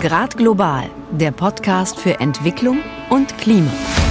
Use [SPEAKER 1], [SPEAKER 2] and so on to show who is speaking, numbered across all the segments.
[SPEAKER 1] Grad global, der Podcast für Entwicklung und Klima.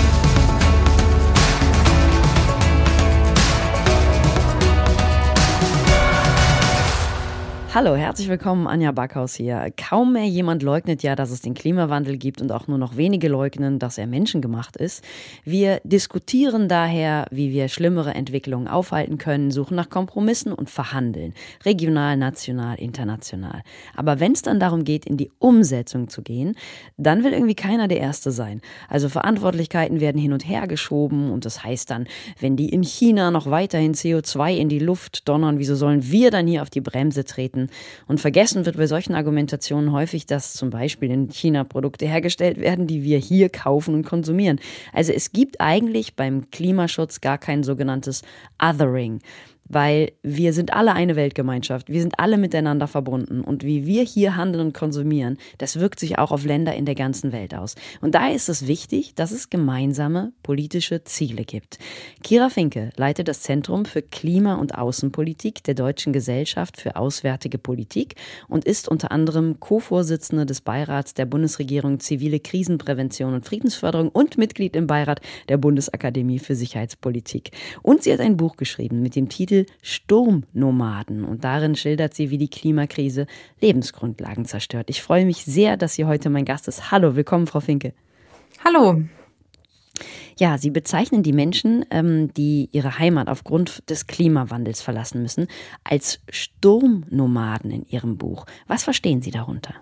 [SPEAKER 1] Hallo, herzlich willkommen, Anja Backhaus hier. Kaum mehr jemand leugnet ja, dass es den Klimawandel gibt und auch nur noch wenige leugnen, dass er menschengemacht ist. Wir diskutieren daher, wie wir schlimmere Entwicklungen aufhalten können, suchen nach Kompromissen und verhandeln. Regional, national, international. Aber wenn es dann darum geht, in die Umsetzung zu gehen, dann will irgendwie keiner der Erste sein. Also Verantwortlichkeiten werden hin und her geschoben und das heißt dann, wenn die in China noch weiterhin CO2 in die Luft donnern, wieso sollen wir dann hier auf die Bremse treten? Und vergessen wird bei solchen Argumentationen häufig, dass zum Beispiel in China Produkte hergestellt werden, die wir hier kaufen und konsumieren. Also es gibt eigentlich beim Klimaschutz gar kein sogenanntes Othering. Weil wir sind alle eine Weltgemeinschaft, wir sind alle miteinander verbunden und wie wir hier handeln und konsumieren, das wirkt sich auch auf Länder in der ganzen Welt aus. Und daher ist es wichtig, dass es gemeinsame politische Ziele gibt. Kira Finke leitet das Zentrum für Klima- und Außenpolitik der Deutschen Gesellschaft für Auswärtige Politik und ist unter anderem Co-Vorsitzende des Beirats der Bundesregierung Zivile Krisenprävention und Friedensförderung und Mitglied im Beirat der Bundesakademie für Sicherheitspolitik. Und sie hat ein Buch geschrieben mit dem Titel Sturmnomaden und darin schildert sie, wie die Klimakrise Lebensgrundlagen zerstört. Ich freue mich sehr, dass sie heute mein Gast ist. Hallo, willkommen, Frau Finke.
[SPEAKER 2] Hallo.
[SPEAKER 1] Ja, Sie bezeichnen die Menschen, die ihre Heimat aufgrund des Klimawandels verlassen müssen, als Sturmnomaden in Ihrem Buch. Was verstehen Sie darunter?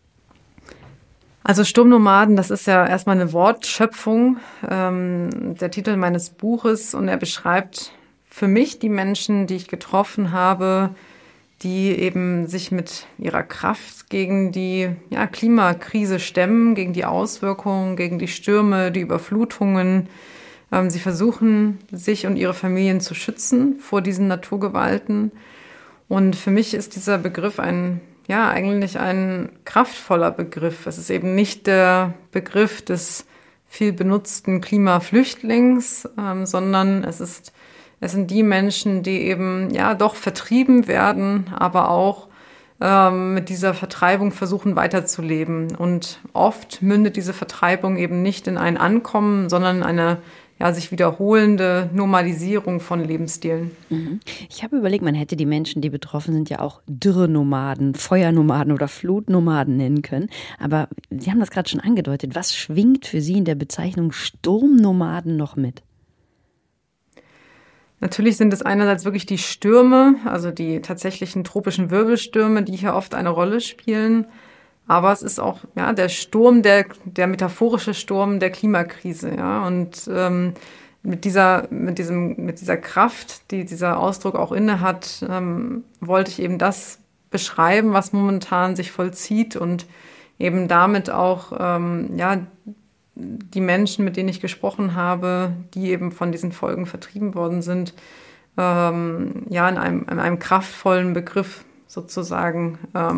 [SPEAKER 2] Also Sturmnomaden, das ist ja erstmal eine Wortschöpfung, der Titel meines Buches, und er beschreibt für mich die Menschen, die ich getroffen habe, die eben sich mit ihrer Kraft gegen die Klimakrise stemmen, gegen die Auswirkungen, gegen die Stürme, die Überflutungen. Sie versuchen, sich und ihre Familien zu schützen vor diesen Naturgewalten. Und für mich ist dieser Begriff eigentlich ein kraftvoller Begriff. Es ist eben nicht der Begriff des viel benutzten Klimaflüchtlings, sondern es sind die Menschen, die eben doch vertrieben werden, aber auch mit dieser Vertreibung versuchen weiterzuleben. Und oft mündet diese Vertreibung eben nicht in ein Ankommen, sondern in eine sich wiederholende Normalisierung von Lebensstilen.
[SPEAKER 1] Ich habe überlegt, man hätte die Menschen, die betroffen sind, ja auch Dürrenomaden, Feuernomaden oder Flutnomaden nennen können. Aber Sie haben das gerade schon angedeutet. Was schwingt für Sie in der Bezeichnung Sturmnomaden noch mit?
[SPEAKER 2] Natürlich sind es einerseits wirklich die Stürme, also die tatsächlichen tropischen Wirbelstürme, die hier oft eine Rolle spielen. Aber es ist auch der Sturm, der metaphorische Sturm der Klimakrise. Ja? Und mit dieser Kraft, die dieser Ausdruck auch inne hat, wollte ich eben das beschreiben, was momentan sich vollzieht und eben damit auch die Menschen, mit denen ich gesprochen habe, die eben von diesen Folgen vertrieben worden sind, in einem kraftvollen Begriff sozusagen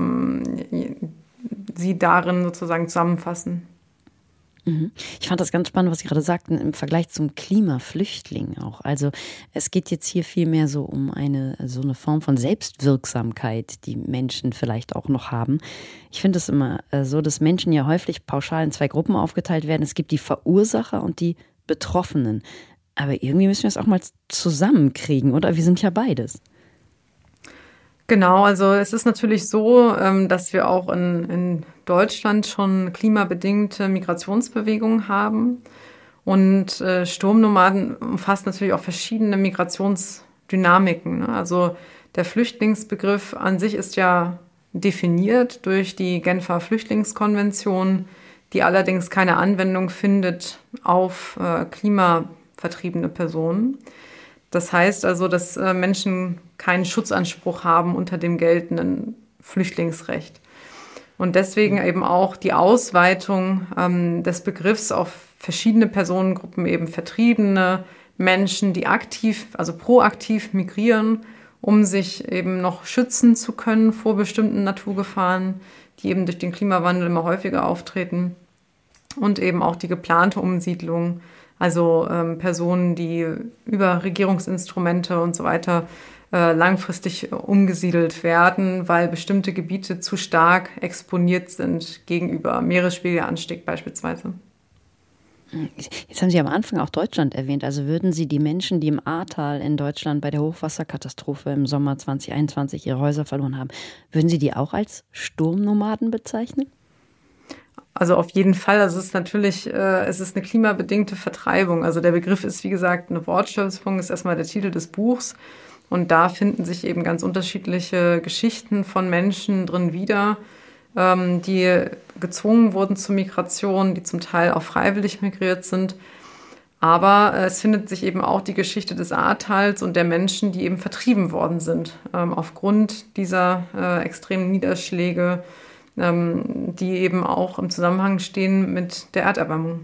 [SPEAKER 2] sie darin sozusagen zusammenfassen.
[SPEAKER 1] Ich fand das ganz spannend, was Sie gerade sagten, im Vergleich zum Klimaflüchtling auch. Also es geht jetzt hier vielmehr so um eine Form von Selbstwirksamkeit, die Menschen vielleicht auch noch haben. Ich finde es immer so, dass Menschen ja häufig pauschal in zwei Gruppen aufgeteilt werden. Es gibt die Verursacher und die Betroffenen. Aber irgendwie müssen wir es auch mal zusammenkriegen, oder? Wir sind ja beides.
[SPEAKER 2] Genau, also es ist natürlich so, dass wir auch in Deutschland schon klimabedingte Migrationsbewegungen haben. Und Sturmnomaden umfasst natürlich auch verschiedene Migrationsdynamiken. Ne? Also der Flüchtlingsbegriff an sich ist ja definiert durch die Genfer Flüchtlingskonvention, die allerdings keine Anwendung findet auf klimavertriebene Personen. Das heißt also, dass Menschen keinen Schutzanspruch haben unter dem geltenden Flüchtlingsrecht. Und deswegen eben auch die Ausweitung des Begriffs auf verschiedene Personengruppen, eben vertriebene Menschen, die proaktiv migrieren, um sich eben noch schützen zu können vor bestimmten Naturgefahren, die eben durch den Klimawandel immer häufiger auftreten. Und eben auch die geplante Umsiedlung, also Personen, die über Regierungsinstrumente und so weiter langfristig umgesiedelt werden, weil bestimmte Gebiete zu stark exponiert sind gegenüber Meeresspiegelanstieg beispielsweise.
[SPEAKER 1] Jetzt haben Sie am Anfang auch Deutschland erwähnt. Also würden Sie die Menschen, die im Ahrtal in Deutschland bei der Hochwasserkatastrophe im Sommer 2021 ihre Häuser verloren haben, würden Sie die auch als Sturmnomaden bezeichnen?
[SPEAKER 2] Also auf jeden Fall. Also es ist natürlich, es ist eine klimabedingte Vertreibung. Also der Begriff ist, wie gesagt, eine Wortschöpfung, ist erstmal der Titel des Buchs. Und da finden sich eben ganz unterschiedliche Geschichten von Menschen drin wieder, die gezwungen wurden zur Migration, die zum Teil auch freiwillig migriert sind. Aber es findet sich eben auch die Geschichte des Ahrtals und der Menschen, die eben vertrieben worden sind, aufgrund dieser extremen Niederschläge, die eben auch im Zusammenhang stehen mit der Erderwärmung.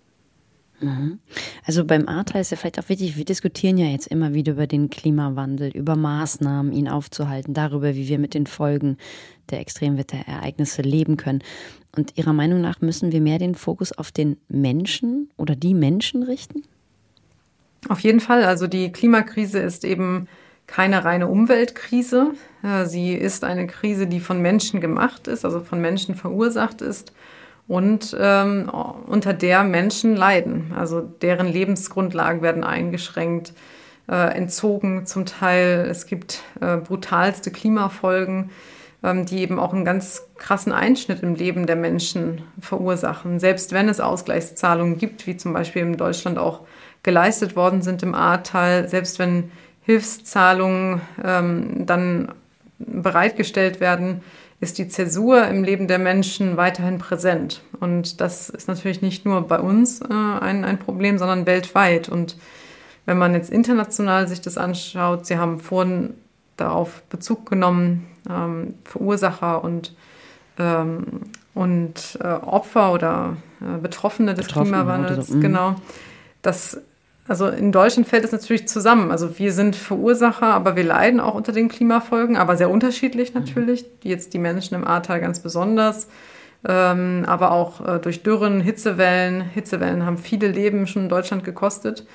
[SPEAKER 1] Also beim Ahrtal ist ja vielleicht auch wichtig, wir diskutieren ja jetzt immer wieder über den Klimawandel, über Maßnahmen, ihn aufzuhalten, darüber, wie wir mit den Folgen der Extremwetterereignisse leben können. Und Ihrer Meinung nach müssen wir mehr den Fokus auf den Menschen oder die Menschen richten?
[SPEAKER 2] Auf jeden Fall. Also die Klimakrise ist eben keine reine Umweltkrise. Sie ist eine Krise, die von Menschen gemacht ist, also von Menschen verursacht ist. Und unter der Menschen leiden. Also deren Lebensgrundlagen werden eingeschränkt, entzogen zum Teil. Es gibt brutalste Klimafolgen, die eben auch einen ganz krassen Einschnitt im Leben der Menschen verursachen. Selbst wenn es Ausgleichszahlungen gibt, wie zum Beispiel in Deutschland auch geleistet worden sind im Ahrtal, selbst wenn Hilfszahlungen dann bereitgestellt werden, ist die Zäsur im Leben der Menschen weiterhin präsent. Und das ist natürlich nicht nur bei uns ein Problem, sondern weltweit. Und wenn man jetzt international sich das anschaut, Sie haben vorhin darauf Bezug genommen, Verursacher und Opfer oder Betroffene des Klimawandels,
[SPEAKER 1] so.
[SPEAKER 2] Genau. Also in Deutschland fällt es natürlich zusammen. Also wir sind Verursacher, aber wir leiden auch unter den Klimafolgen, aber sehr unterschiedlich natürlich. Jetzt die Menschen im Ahrtal ganz besonders, aber auch durch Dürren, Hitzewellen. Hitzewellen haben viele Leben schon in Deutschland gekostet.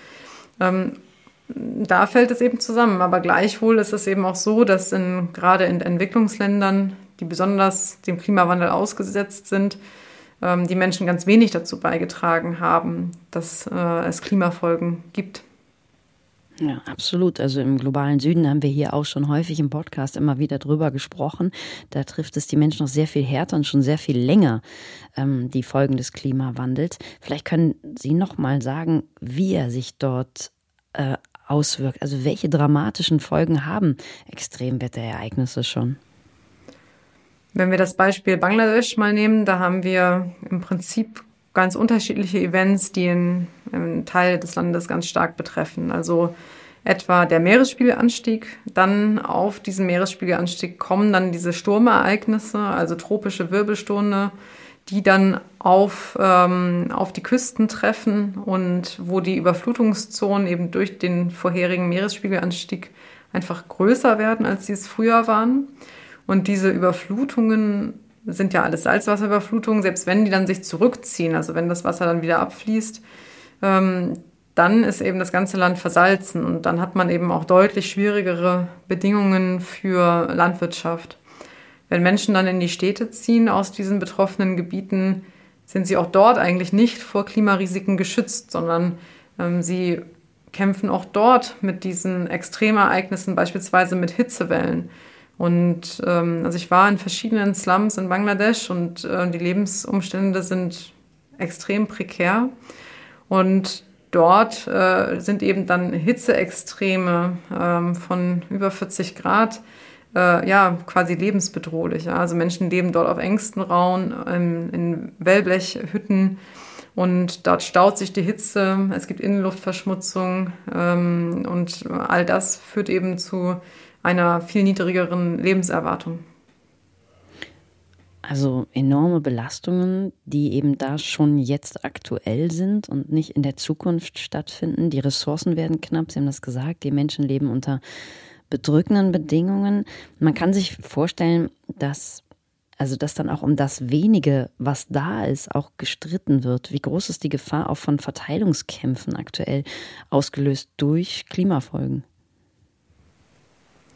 [SPEAKER 2] Da fällt es eben zusammen. Aber gleichwohl ist es eben auch so, dass gerade in Entwicklungsländern, die besonders dem Klimawandel ausgesetzt sind, die Menschen ganz wenig dazu beigetragen haben, dass es Klimafolgen gibt.
[SPEAKER 1] Ja, absolut. Also im globalen Süden haben wir hier auch schon häufig im Podcast immer wieder drüber gesprochen. Da trifft es die Menschen noch sehr viel härter und schon sehr viel länger, die Folgen des Klimawandels. Vielleicht können Sie noch mal sagen, wie er sich dort auswirkt. Also welche dramatischen Folgen haben Extremwetterereignisse schon?
[SPEAKER 2] Wenn wir das Beispiel Bangladesch mal nehmen, da haben wir im Prinzip ganz unterschiedliche Events, die einen Teil des Landes ganz stark betreffen. Also etwa der Meeresspiegelanstieg. Dann auf diesen Meeresspiegelanstieg kommen dann diese Sturmereignisse, also tropische Wirbelstürme, die dann auf die Küsten treffen und wo die Überflutungszonen eben durch den vorherigen Meeresspiegelanstieg einfach größer werden, als sie es früher waren. Und diese Überflutungen sind ja alles Salzwasserüberflutungen, selbst wenn die dann sich zurückziehen, also wenn das Wasser dann wieder abfließt, dann ist eben das ganze Land versalzen und dann hat man eben auch deutlich schwierigere Bedingungen für Landwirtschaft. Wenn Menschen dann in die Städte ziehen aus diesen betroffenen Gebieten, sind sie auch dort eigentlich nicht vor Klimarisiken geschützt, sondern sie kämpfen auch dort mit diesen Extremereignissen, beispielsweise mit Hitzewellen. Und also ich war in verschiedenen Slums in Bangladesch und die Lebensumstände sind extrem prekär. Und dort sind eben dann Hitzeextreme von über 40 Grad quasi lebensbedrohlich. Ja. Also Menschen leben dort auf engstem Raum, in Wellblechhütten und dort staut sich die Hitze, es gibt Innenluftverschmutzung und all das führt eben zu einer viel niedrigeren Lebenserwartung.
[SPEAKER 1] Also enorme Belastungen, die eben da schon jetzt aktuell sind und nicht in der Zukunft stattfinden. Die Ressourcen werden knapp, Sie haben das gesagt, die Menschen leben unter bedrückenden Bedingungen. Man kann sich vorstellen, dass dann auch um das Wenige, was da ist, auch gestritten wird. Wie groß ist die Gefahr auch von Verteilungskämpfen aktuell, ausgelöst durch Klimafolgen?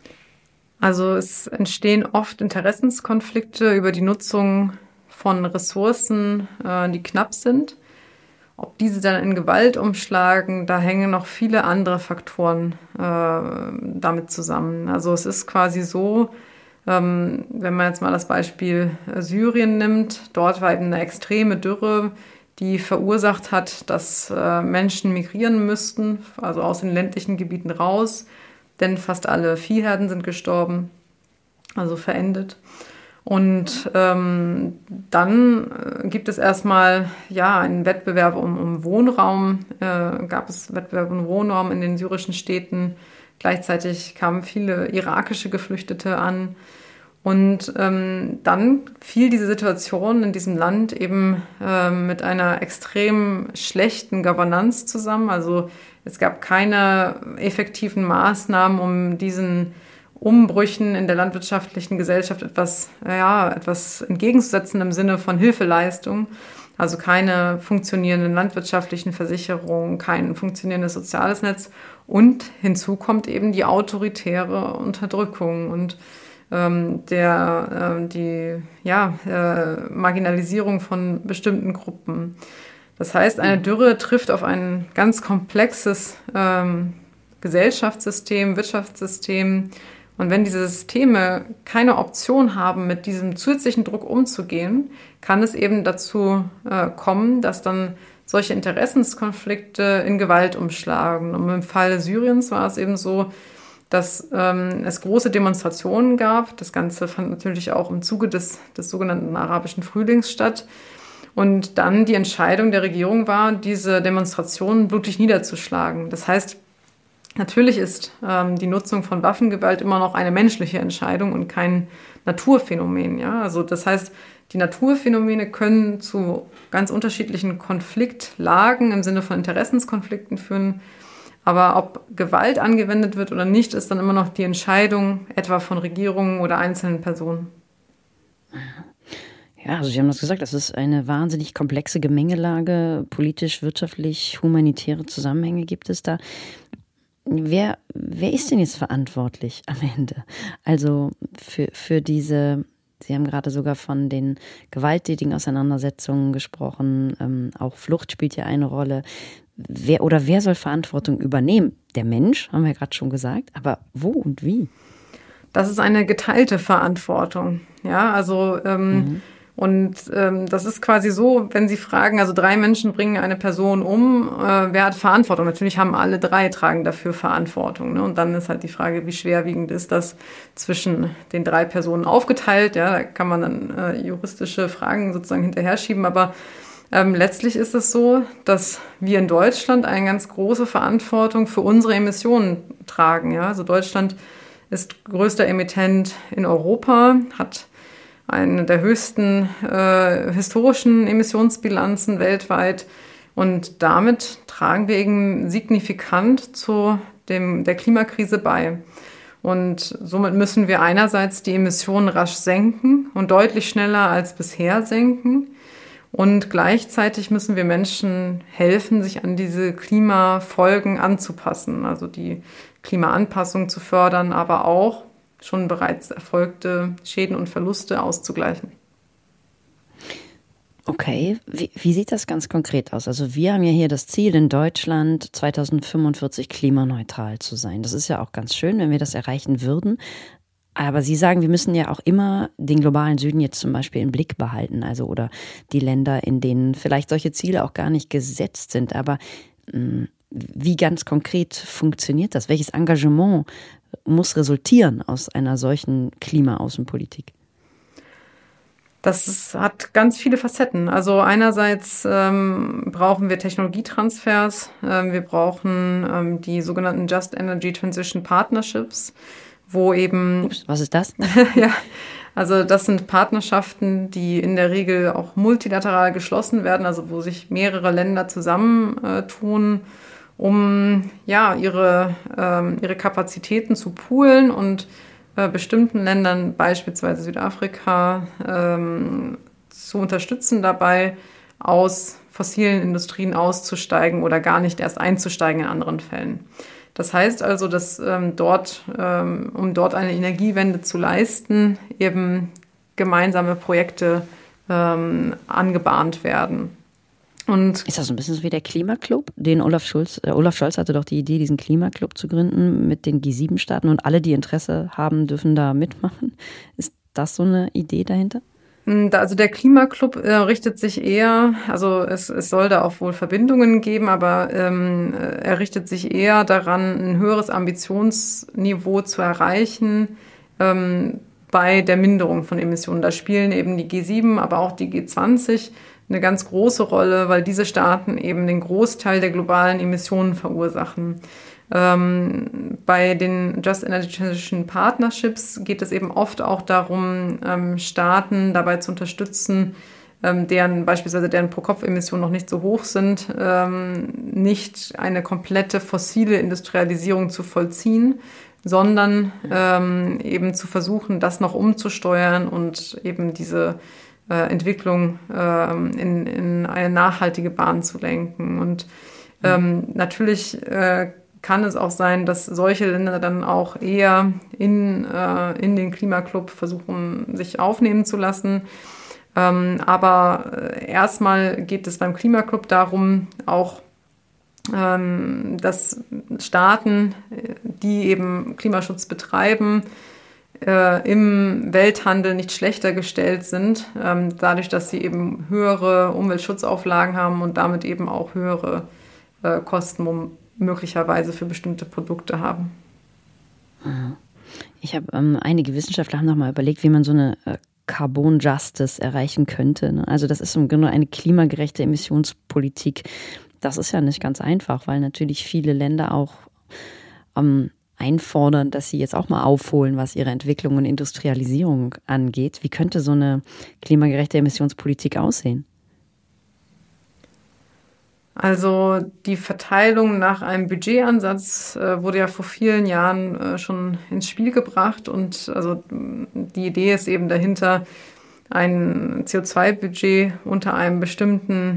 [SPEAKER 2] Also es entstehen oft Interessenskonflikte über die Nutzung von Ressourcen, die knapp sind. Ob diese dann in Gewalt umschlagen, da hängen noch viele andere Faktoren damit zusammen. Also es ist quasi so, wenn man jetzt mal das Beispiel Syrien nimmt, dort war eben eine extreme Dürre, die verursacht hat, dass Menschen migrieren müssten, also aus den ländlichen Gebieten raus, denn fast alle Viehherden sind gestorben, also verendet. Und dann gibt es erstmal einen Wettbewerb um Wohnraum, gab es Wettbewerb um Wohnraum in den syrischen Städten. Gleichzeitig kamen viele irakische Geflüchtete an. Und dann fiel diese Situation in diesem Land eben mit einer extrem schlechten Governance zusammen. Also es gab keine effektiven Maßnahmen, um diesen Umbrüchen in der landwirtschaftlichen Gesellschaft etwas entgegenzusetzen im Sinne von Hilfeleistung. Also keine funktionierenden landwirtschaftlichen Versicherungen, kein funktionierendes soziales Netz. Und hinzu kommt eben die autoritäre Unterdrückung und die Marginalisierung von bestimmten Gruppen. Das heißt, eine Dürre trifft auf ein ganz komplexes Gesellschaftssystem, Wirtschaftssystem. Und wenn diese Systeme keine Option haben, mit diesem zusätzlichen Druck umzugehen, kann es eben dazu kommen, dass dann solche Interessenskonflikte in Gewalt umschlagen. Und im Fall Syriens war es eben so, dass es große Demonstrationen gab. Das Ganze fand natürlich auch im Zuge des sogenannten arabischen Frühlings statt. Und dann die Entscheidung der Regierung war, diese Demonstrationen blutig niederzuschlagen. Das heißt, natürlich ist die Nutzung von Waffengewalt immer noch eine menschliche Entscheidung und kein Naturphänomen. Ja? Also das heißt, die Naturphänomene können zu ganz unterschiedlichen Konfliktlagen im Sinne von Interessenskonflikten führen. Aber ob Gewalt angewendet wird oder nicht, ist dann immer noch die Entscheidung etwa von Regierungen oder einzelnen Personen.
[SPEAKER 1] Ja, also Sie haben das gesagt, das ist eine wahnsinnig komplexe Gemengelage. Politisch, wirtschaftlich, humanitäre Zusammenhänge gibt es da. Wer ist denn jetzt verantwortlich am Ende? Also für diese, Sie haben gerade sogar von den gewalttätigen Auseinandersetzungen gesprochen, auch Flucht spielt ja eine Rolle. Wer soll Verantwortung übernehmen? Der Mensch, haben wir gerade schon gesagt, aber wo und wie?
[SPEAKER 2] Das ist eine geteilte Verantwortung. Ja, also das ist quasi so, wenn Sie fragen, also 3 Menschen bringen eine Person um, wer hat Verantwortung? Natürlich haben alle 3 tragen dafür Verantwortung. Ne? Und dann ist halt die Frage, wie schwerwiegend ist das zwischen den 3 Personen aufgeteilt? Ja, da kann man dann juristische Fragen sozusagen hinterher schieben, aber letztlich ist es so, dass wir in Deutschland eine ganz große Verantwortung für unsere Emissionen tragen. Ja? Also Deutschland ist größter Emittent in Europa, hat eine der höchsten historischen Emissionsbilanzen weltweit und damit tragen wir eben signifikant zu der Klimakrise bei. Und somit müssen wir einerseits die Emissionen rasch senken und deutlich schneller als bisher senken. Und gleichzeitig müssen wir Menschen helfen, sich an diese Klimafolgen anzupassen, also die Klimaanpassung zu fördern, aber auch schon bereits erfolgte Schäden und Verluste auszugleichen.
[SPEAKER 1] Okay, wie sieht das ganz konkret aus? Also wir haben ja hier das Ziel, in Deutschland 2045 klimaneutral zu sein. Das ist ja auch ganz schön, wenn wir das erreichen würden. Aber Sie sagen, wir müssen ja auch immer den globalen Süden jetzt zum Beispiel im Blick behalten, also oder die Länder, in denen vielleicht solche Ziele auch gar nicht gesetzt sind. Aber wie ganz konkret funktioniert das? Welches Engagement muss resultieren aus einer solchen Klimaaußenpolitik?
[SPEAKER 2] Das hat ganz viele Facetten. Also einerseits brauchen wir Technologietransfers, wir brauchen die sogenannten Just Energy Transition Partnerships, wo eben...
[SPEAKER 1] Ups, was ist das?
[SPEAKER 2] Ja, also das sind Partnerschaften, die in der Regel auch multilateral geschlossen werden, also wo sich mehrere Länder zusammentun, um ihre Kapazitäten zu poolen und bestimmten Ländern, beispielsweise Südafrika, zu unterstützen dabei, aus fossilen Industrien auszusteigen oder gar nicht erst einzusteigen in anderen Fällen. Das heißt also, dass um dort eine Energiewende zu leisten, eben gemeinsame Projekte angebahnt werden. Und
[SPEAKER 1] ist das so ein bisschen so wie der Klimaclub, den Olaf Scholz hatte doch die Idee, diesen Klimaclub zu gründen mit den G7-Staaten und alle, die Interesse haben, dürfen da mitmachen. Ist das so eine Idee dahinter?
[SPEAKER 2] Also der Klimaclub richtet sich eher, also es soll da auch wohl Verbindungen geben, aber er richtet sich eher daran, ein höheres Ambitionsniveau zu erreichen bei der Minderung von Emissionen. Da spielen eben die G7, aber auch die G20 eine ganz große Rolle, weil diese Staaten eben den Großteil der globalen Emissionen verursachen. Bei den Just Energy Transition Partnerships geht es eben oft auch darum, Staaten dabei zu unterstützen, deren Pro-Kopf-Emissionen noch nicht so hoch sind, nicht eine komplette fossile Industrialisierung zu vollziehen, sondern eben zu versuchen, das noch umzusteuern und eben diese Entwicklung in eine nachhaltige Bahn zu lenken. Und natürlich kann es auch sein, dass solche Länder dann auch eher in den Klimaclub versuchen, sich aufnehmen zu lassen. Aber erstmal geht es beim Klimaclub darum, auch dass Staaten, die eben Klimaschutz betreiben, im Welthandel nicht schlechter gestellt sind, dadurch, dass sie eben höhere Umweltschutzauflagen haben und damit eben auch höhere Kosten möglicherweise für bestimmte Produkte haben.
[SPEAKER 1] Ich habe einige Wissenschaftler haben noch mal überlegt, wie man so eine Carbon Justice erreichen könnte. Ne? Also das ist im Grunde eine klimagerechte Emissionspolitik. Das ist ja nicht ganz einfach, weil natürlich viele Länder auch einfordern, dass sie jetzt auch mal aufholen, was ihre Entwicklung und Industrialisierung angeht. Wie könnte so eine klimagerechte Emissionspolitik aussehen?
[SPEAKER 2] Also die Verteilung nach einem Budgetansatz wurde ja vor vielen Jahren schon ins Spiel gebracht und also die Idee ist eben dahinter, ein CO2-Budget unter einer bestimmten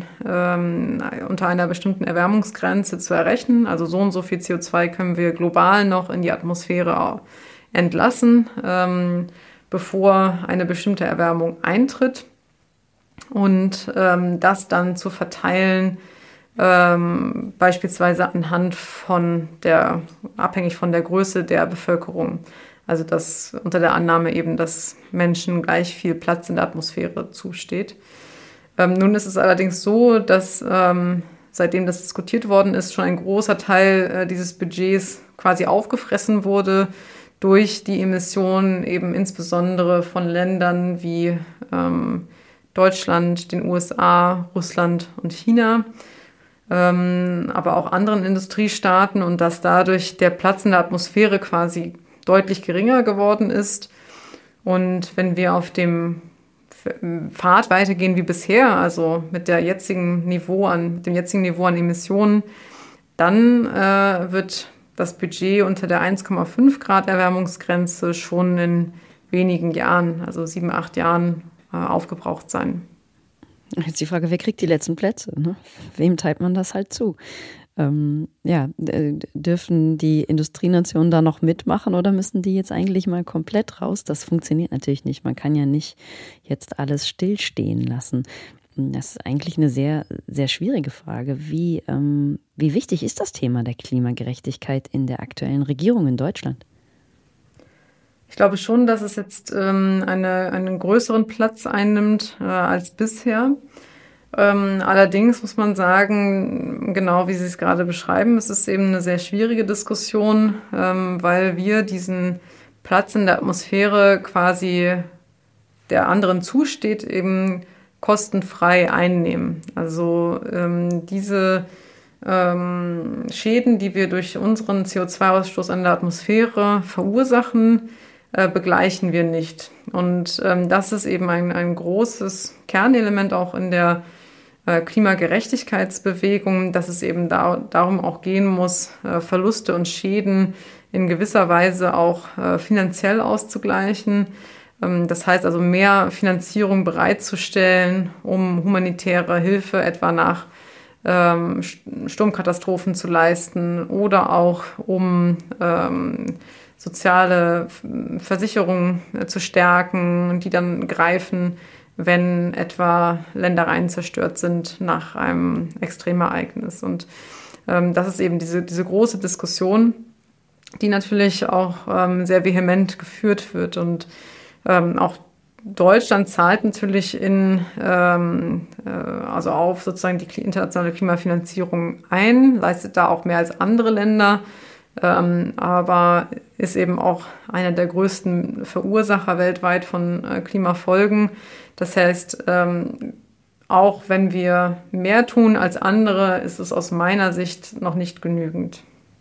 [SPEAKER 2] Erwärmungsgrenze zu errechnen. Also so und so viel CO2 können wir global noch in die Atmosphäre entlassen, bevor eine bestimmte Erwärmung eintritt und das dann zu verteilen, beispielsweise abhängig von der Größe der Bevölkerung. Also das unter der Annahme eben, dass Menschen gleich viel Platz in der Atmosphäre zusteht. Nun ist es allerdings so, dass seitdem das diskutiert worden ist, schon ein großer Teil dieses Budgets quasi aufgefressen wurde durch die Emissionen eben insbesondere von Ländern wie Deutschland, den USA, Russland und China, aber auch anderen Industriestaaten und dass dadurch der Platz in der Atmosphäre quasi deutlich geringer geworden ist. Und wenn wir auf dem Pfad weitergehen wie bisher, also mit dem jetzigen Niveau an Emissionen, dann wird das Budget unter der 1,5 Grad Erwärmungsgrenze schon in wenigen Jahren, also 7, 8 Jahren, aufgebraucht sein.
[SPEAKER 1] Jetzt die Frage, wer kriegt die letzten Plätze? Ne? Wem teilt man das halt zu? Dürfen die Industrienationen da noch mitmachen oder müssen die jetzt eigentlich mal komplett raus? Das funktioniert natürlich nicht. Man kann ja nicht jetzt alles stillstehen lassen. Das ist eigentlich eine sehr, sehr schwierige Frage. Wie wichtig ist das Thema der Klimagerechtigkeit in der aktuellen Regierung in Deutschland?
[SPEAKER 2] Ich glaube schon, dass es jetzt einen größeren Platz einnimmt als bisher. Allerdings muss man sagen, genau wie Sie es gerade beschreiben, es ist eben eine sehr schwierige Diskussion, weil wir diesen Platz in der Atmosphäre quasi der anderen zusteht, eben kostenfrei einnehmen. Also diese Schäden, die wir durch unseren CO2-Ausstoß an der Atmosphäre verursachen, begleichen wir nicht. Und das ist eben ein großes Kernelement auch in der Klimagerechtigkeitsbewegung, dass es eben darum auch gehen muss, Verluste und Schäden in gewisser Weise auch finanziell auszugleichen, Das heißt also, mehr Finanzierung bereitzustellen, um humanitäre Hilfe etwa nach Sturmkatastrophen zu leisten oder auch um soziale Versicherungen zu stärken, die dann greifen, wenn etwa Ländereien zerstört sind nach einem Extremereignis. Und das ist eben diese große Diskussion, die natürlich auch sehr vehement geführt wird. Und auch Deutschland zahlt natürlich also auf sozusagen die internationale Klimafinanzierung ein, leistet da auch mehr als andere Länder, aber ist eben auch einer der größten Verursacher weltweit von Klimafolgen. Das heißt, auch wenn wir mehr tun als andere, ist es aus meiner Sicht noch nicht genügend.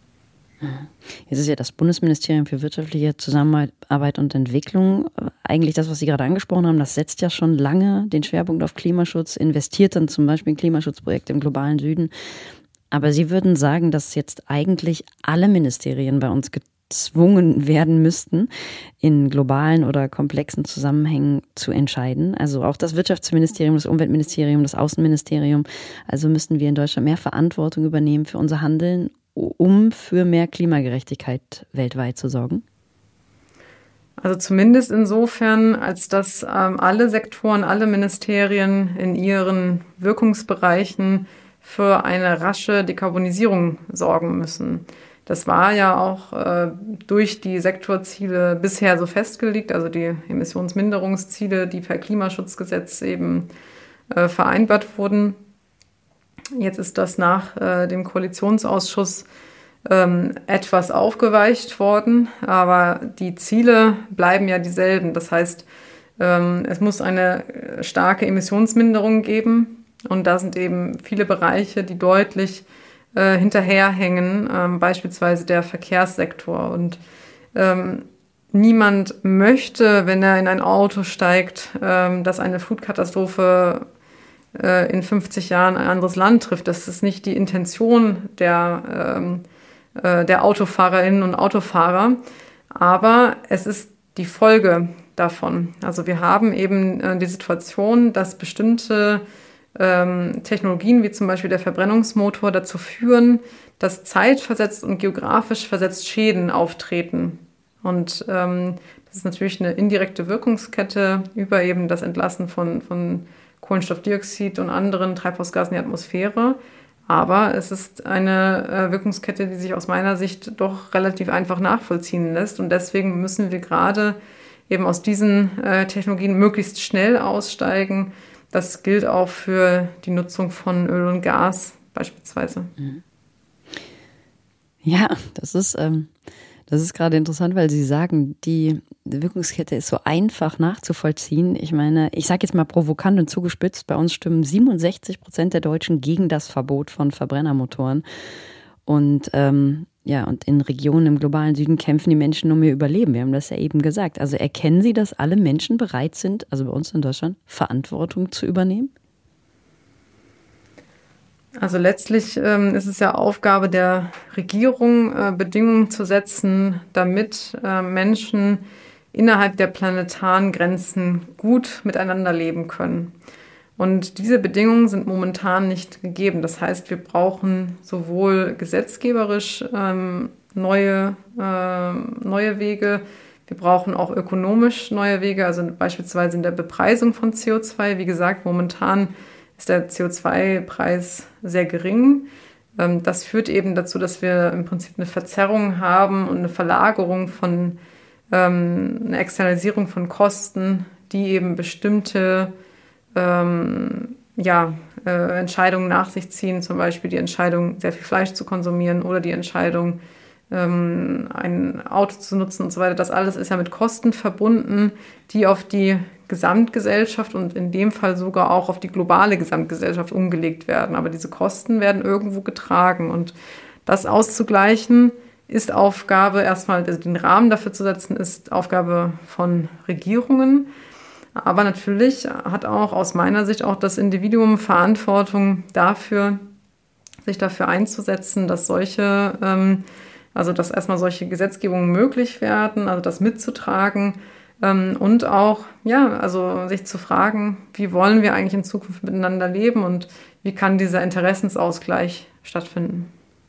[SPEAKER 1] Jetzt ist ja das Bundesministerium für wirtschaftliche Zusammenarbeit und Entwicklung eigentlich das, was Sie gerade angesprochen haben, das setzt ja schon lange den Schwerpunkt auf Klimaschutz, investiert dann zum Beispiel in Klimaschutzprojekte im globalen Süden. Aber Sie würden sagen, dass jetzt eigentlich alle Ministerien bei uns gezwungen werden müssten, in globalen oder komplexen Zusammenhängen zu entscheiden. Also auch das Wirtschaftsministerium, das Umweltministerium, das Außenministerium. Also müssten wir in Deutschland mehr Verantwortung übernehmen für unser Handeln, um für mehr Klimagerechtigkeit weltweit zu sorgen?
[SPEAKER 2] Also zumindest insofern, als dass alle Sektoren, alle Ministerien in ihren Wirkungsbereichen für eine rasche Dekarbonisierung sorgen müssen. Das war ja auch durch die Sektorziele bisher so festgelegt, also die Emissionsminderungsziele, die per Klimaschutzgesetz eben vereinbart wurden. Jetzt ist das nach dem Koalitionsausschuss etwas aufgeweicht worden, aber die Ziele bleiben ja dieselben. Das heißt, es muss eine starke Emissionsminderung geben und da sind eben viele Bereiche, die deutlich hinterherhängen, beispielsweise der Verkehrssektor. Und niemand möchte, wenn er in ein Auto steigt, dass eine Flutkatastrophe in 50 Jahren ein anderes Land trifft. Das ist nicht die Intention der Autofahrerinnen und Autofahrer, aber es ist die Folge davon. Also wir haben eben die Situation, dass bestimmte Technologien wie zum Beispiel der Verbrennungsmotor dazu führen, dass zeitversetzt und geografisch versetzt Schäden auftreten. Und das ist natürlich eine indirekte Wirkungskette über eben das Entlassen von Kohlenstoffdioxid und anderen Treibhausgasen in die Atmosphäre. Aber es ist eine Wirkungskette, die sich aus meiner Sicht doch relativ einfach nachvollziehen lässt. Und deswegen müssen wir gerade eben aus diesen Technologien möglichst schnell aussteigen. Das gilt auch für die Nutzung von Öl und Gas beispielsweise.
[SPEAKER 1] Ja, das ist gerade interessant, weil Sie sagen, die Wirkungskette ist so einfach nachzuvollziehen. Ich meine, ich sage jetzt mal provokant und zugespitzt, bei uns stimmen 67% der Deutschen gegen das Verbot von Verbrennermotoren. Und und in Regionen im globalen Süden kämpfen die Menschen um ihr Überleben. Wir haben das ja eben gesagt. Also erkennen Sie, dass alle Menschen bereit sind, also bei uns in Deutschland, Verantwortung zu übernehmen?
[SPEAKER 2] Also letztlich ist es ja Aufgabe der Regierung, Bedingungen zu setzen, damit Menschen innerhalb der planetaren Grenzen gut miteinander leben können. Und diese Bedingungen sind momentan nicht gegeben. Das heißt, wir brauchen sowohl gesetzgeberisch neue Wege, wir brauchen auch ökonomisch neue Wege, also beispielsweise in der Bepreisung von CO2. Wie gesagt, momentan ist der CO2-Preis sehr gering. Das führt eben dazu, dass wir im Prinzip eine Verzerrung haben und eine Verlagerung von, eine Externalisierung von Kosten, die eben bestimmte Entscheidungen nach sich ziehen, zum Beispiel die Entscheidung, sehr viel Fleisch zu konsumieren oder die Entscheidung, ein Auto zu nutzen und so weiter. Das alles ist ja mit Kosten verbunden, die auf die Gesamtgesellschaft und in dem Fall sogar auch auf die globale Gesamtgesellschaft umgelegt werden. Aber diese Kosten werden irgendwo getragen und das auszugleichen ist Aufgabe, erstmal also den Rahmen dafür zu setzen, ist Aufgabe von Regierungen. Aber natürlich hat auch aus meiner Sicht auch das Individuum Verantwortung dafür, sich dafür einzusetzen, dass dass erstmal solche Gesetzgebungen möglich werden, also das mitzutragen, Und auch, ja, also sich zu fragen, wie wollen wir eigentlich in Zukunft miteinander leben und wie kann dieser Interessensausgleich stattfinden?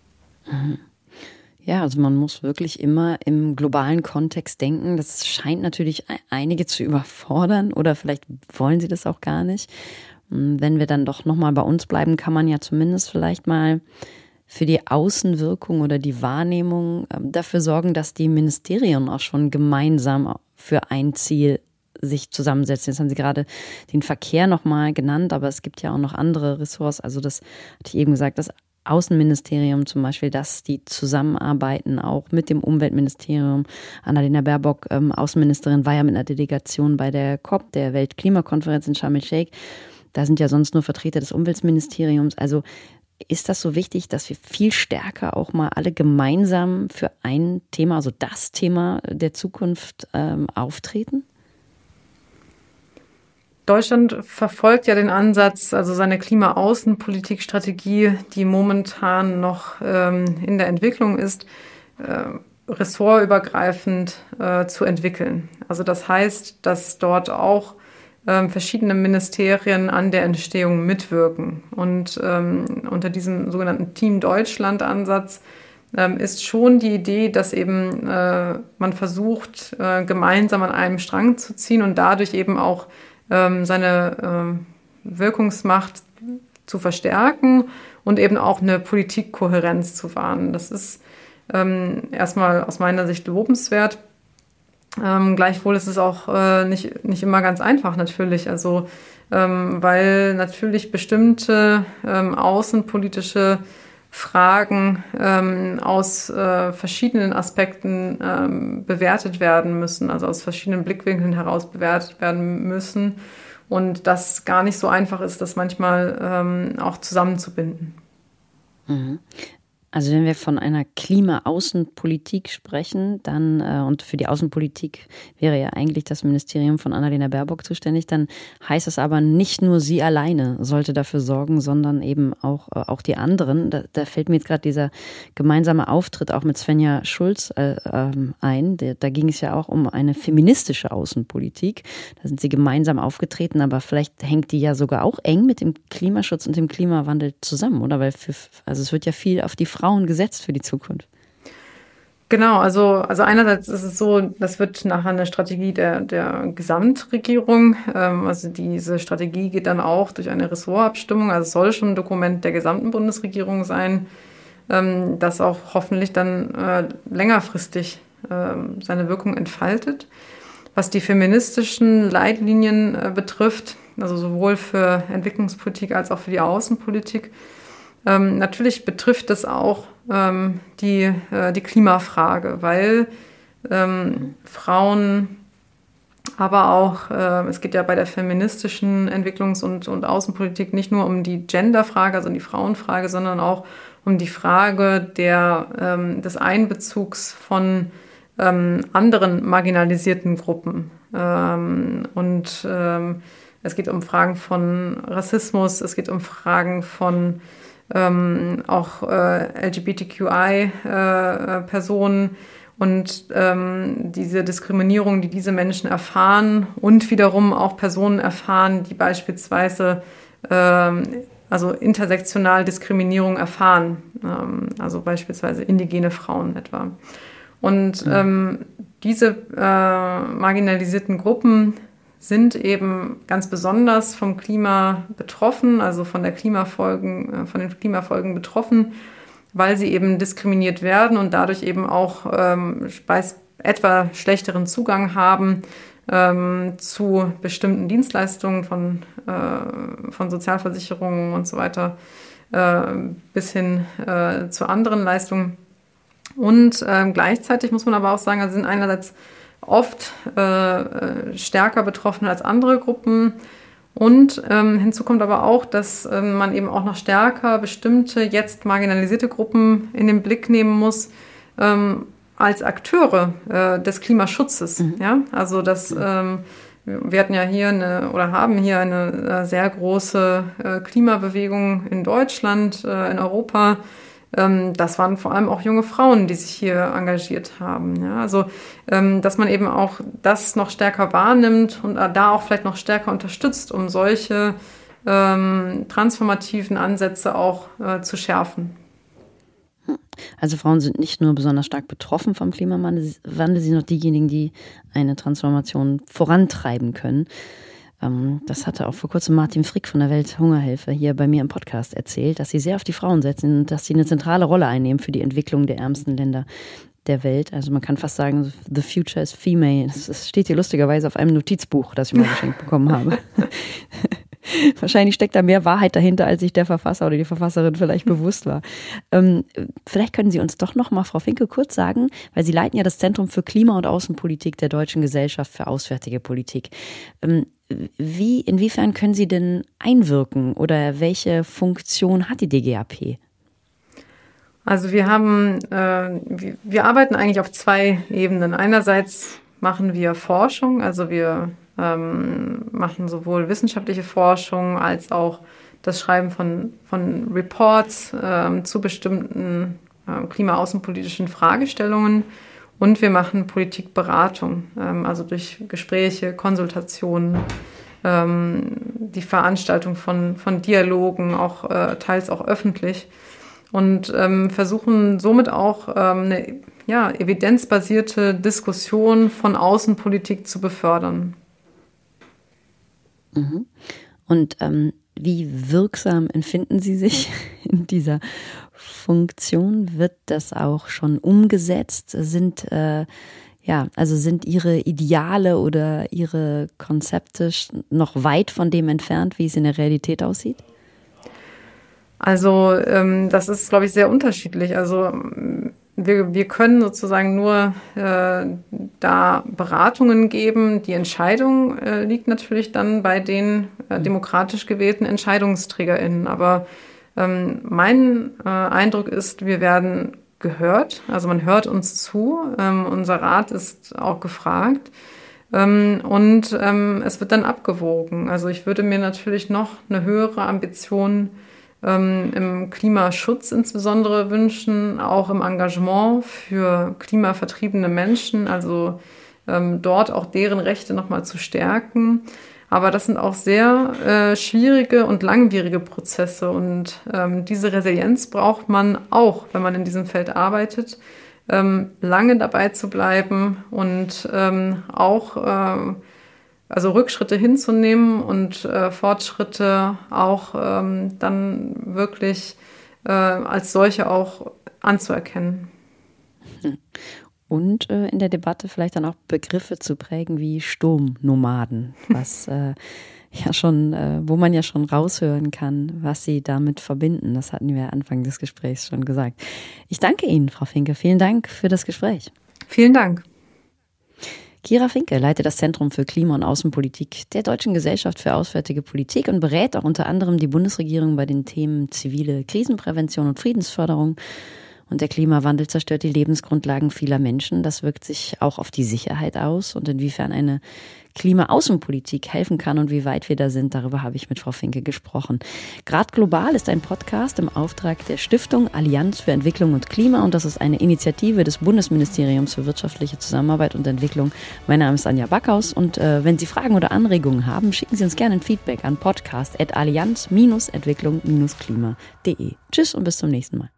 [SPEAKER 1] Ja, also man muss wirklich immer im globalen Kontext denken. Das scheint natürlich einige zu überfordern oder vielleicht wollen sie das auch gar nicht. Wenn wir dann doch nochmal bei uns bleiben, kann man ja zumindest vielleicht mal für die Außenwirkung oder die Wahrnehmung dafür sorgen, dass die Ministerien auch schon gemeinsam für ein Ziel sich zusammensetzen. Jetzt haben Sie gerade den Verkehr nochmal genannt, aber es gibt ja auch noch andere Ressorts. Also das hatte ich eben gesagt, das Außenministerium zum Beispiel, dass die zusammenarbeiten, auch mit dem Umweltministerium. Annalena Baerbock, Außenministerin, war ja mit einer Delegation bei der COP, der Weltklimakonferenz in Sharm el-Sheikh. Da sind ja sonst nur Vertreter des Umweltministeriums. Also ist das so wichtig, dass wir viel stärker auch mal alle gemeinsam für ein Thema, also das Thema der Zukunft auftreten?
[SPEAKER 2] Deutschland verfolgt ja den Ansatz, also seine Klima-Außenpolitik-Strategie, die momentan noch in der Entwicklung ist, ressortübergreifend zu entwickeln. Also das heißt, dass dort auch verschiedene Ministerien an der Entstehung mitwirken. Und unter diesem sogenannten Team Deutschland-Ansatz ist schon die Idee, dass eben man versucht, gemeinsam an einem Strang zu ziehen und dadurch eben auch seine Wirkungsmacht zu verstärken und eben auch eine Politikkohärenz zu wahren. Das ist erstmal aus meiner Sicht lobenswert. Gleichwohl ist es auch nicht immer ganz einfach natürlich, also weil natürlich bestimmte außenpolitische Fragen aus verschiedenen Aspekten bewertet werden müssen, also aus verschiedenen Blickwinkeln heraus bewertet werden müssen und das gar nicht so einfach ist, das manchmal auch zusammenzubinden.
[SPEAKER 1] Mhm. Also wenn wir von einer Klima-Außenpolitik sprechen, dann und für die Außenpolitik wäre ja eigentlich das Ministerium von Annalena Baerbock zuständig, dann heißt es aber nicht nur sie alleine sollte dafür sorgen, sondern eben auch die anderen. Da fällt mir jetzt gerade dieser gemeinsame Auftritt auch mit Svenja Schulz ein. Da ging es ja auch um eine feministische Außenpolitik. Da sind sie gemeinsam aufgetreten, aber vielleicht hängt die ja sogar auch eng mit dem Klimaschutz und dem Klimawandel zusammen, oder? Weil also es wird ja viel auf die Frauen gesetzt für die Zukunft.
[SPEAKER 2] Genau, also einerseits ist es so, das wird nachher eine Strategie der Gesamtregierung. Also diese Strategie geht dann auch durch eine Ressortabstimmung. Also es soll schon ein Dokument der gesamten Bundesregierung sein, das auch hoffentlich dann längerfristig seine Wirkung entfaltet. Was die feministischen Leitlinien betrifft, also sowohl für Entwicklungspolitik als auch für die Außenpolitik, natürlich betrifft es auch die Klimafrage, weil Frauen, aber auch, es geht ja bei der feministischen Entwicklungs- und Außenpolitik nicht nur um die Genderfrage, also die Frauenfrage, sondern auch um die Frage des Einbezugs von anderen marginalisierten Gruppen. Es geht um Fragen von Rassismus, es geht um Fragen von auch LGBTQI-Personen und diese Diskriminierung, die diese Menschen erfahren und wiederum auch Personen erfahren, die beispielsweise also intersektional Diskriminierung erfahren, also beispielsweise indigene Frauen etwa. Und diese marginalisierten Gruppen sind eben ganz besonders vom Klima betroffen, also von den Klimafolgen betroffen, weil sie eben diskriminiert werden und dadurch eben auch etwa schlechteren Zugang haben zu bestimmten Dienstleistungen von Sozialversicherungen und so weiter bis hin zu anderen Leistungen. Und gleichzeitig muss man aber auch sagen, also sind einerseits oft stärker betroffen als andere Gruppen. Und hinzu kommt aber auch, dass man eben auch noch stärker bestimmte jetzt marginalisierte Gruppen in den Blick nehmen muss als Akteure des Klimaschutzes. Mhm. Ja? Also wir hatten ja hier haben hier eine sehr große Klimabewegung in Deutschland, in Europa, das waren vor allem auch junge Frauen, die sich hier engagiert haben. Ja, also, dass man eben auch das noch stärker wahrnimmt und da auch vielleicht noch stärker unterstützt, um solche transformativen Ansätze auch zu schärfen.
[SPEAKER 1] Also Frauen sind nicht nur besonders stark betroffen vom Klimawandel, sie sind auch diejenigen, die eine Transformation vorantreiben können. Das hatte auch vor kurzem Martin Frick von der Welthungerhilfe hier bei mir im Podcast erzählt, dass sie sehr auf die Frauen setzen und dass sie eine zentrale Rolle einnehmen für die Entwicklung der ärmsten Länder der Welt. Also man kann fast sagen, the future is female. Das steht hier lustigerweise auf einem Notizbuch, das ich mal geschenkt bekommen habe. Wahrscheinlich steckt da mehr Wahrheit dahinter, als sich der Verfasser oder die Verfasserin vielleicht bewusst war. Vielleicht können Sie uns doch noch mal, Frau Finke, kurz sagen, weil Sie leiten ja das Zentrum für Klima- und Außenpolitik der Deutschen Gesellschaft für Auswärtige Politik. Inwiefern können Sie denn einwirken oder welche Funktion hat die DGAP?
[SPEAKER 2] Also wir arbeiten eigentlich auf 2 Ebenen. Einerseits machen wir Forschung, also wir machen sowohl wissenschaftliche Forschung als auch das Schreiben von Reports zu bestimmten klimaaußenpolitischen Fragestellungen. Und wir machen Politikberatung, also durch Gespräche, Konsultationen, die Veranstaltung von Dialogen, auch teils auch öffentlich. Und versuchen somit auch eine evidenzbasierte Diskussion von Außenpolitik zu befördern.
[SPEAKER 1] Und wie wirksam empfinden Sie sich in dieser Funktion? Wird das auch schon umgesetzt? Sind Ihre Ideale oder Ihre Konzepte noch weit von dem entfernt, wie es in der Realität aussieht?
[SPEAKER 2] Also das ist, glaube ich, sehr unterschiedlich. Also wir können sozusagen nur da Beratungen geben. Die Entscheidung liegt natürlich dann bei den demokratisch gewählten EntscheidungsträgerInnen. Aber mein Eindruck ist, wir werden gehört. Also man hört uns zu. Unser Rat ist auch gefragt. Und es wird dann abgewogen. Also ich würde mir natürlich noch eine höhere Ambition im Klimaschutz insbesondere wünschen, auch im Engagement für klimavertriebene Menschen, also dort auch deren Rechte nochmal zu stärken. Aber das sind auch sehr schwierige und langwierige Prozesse und diese Resilienz braucht man auch, wenn man in diesem Feld arbeitet, lange dabei zu bleiben und auch also Rückschritte hinzunehmen und Fortschritte auch dann wirklich als solche auch anzuerkennen.
[SPEAKER 1] Und in der Debatte vielleicht dann auch Begriffe zu prägen wie Sturmnomaden, was wo man ja schon raushören kann, was Sie damit verbinden. Das hatten wir Anfang des Gesprächs schon gesagt. Ich danke Ihnen, Frau Finke. Vielen Dank für das Gespräch.
[SPEAKER 2] Vielen Dank.
[SPEAKER 1] Kira Finke leitet das Zentrum für Klima- und Außenpolitik der Deutschen Gesellschaft für Auswärtige Politik und berät auch unter anderem die Bundesregierung bei den Themen zivile Krisenprävention und Friedensförderung. Und der Klimawandel zerstört die Lebensgrundlagen vieler Menschen. Das wirkt sich auch auf die Sicherheit aus. Und inwiefern eine Klima-Außenpolitik helfen kann und wie weit wir da sind, darüber habe ich mit Frau Finke gesprochen. Grad Global ist ein Podcast im Auftrag der Stiftung Allianz für Entwicklung und Klima und das ist eine Initiative des Bundesministeriums für wirtschaftliche Zusammenarbeit und Entwicklung. Mein Name ist Anja Backhaus und wenn Sie Fragen oder Anregungen haben, schicken Sie uns gerne ein Feedback an podcast@allianz-entwicklung-klima.de. Tschüss und bis zum nächsten Mal.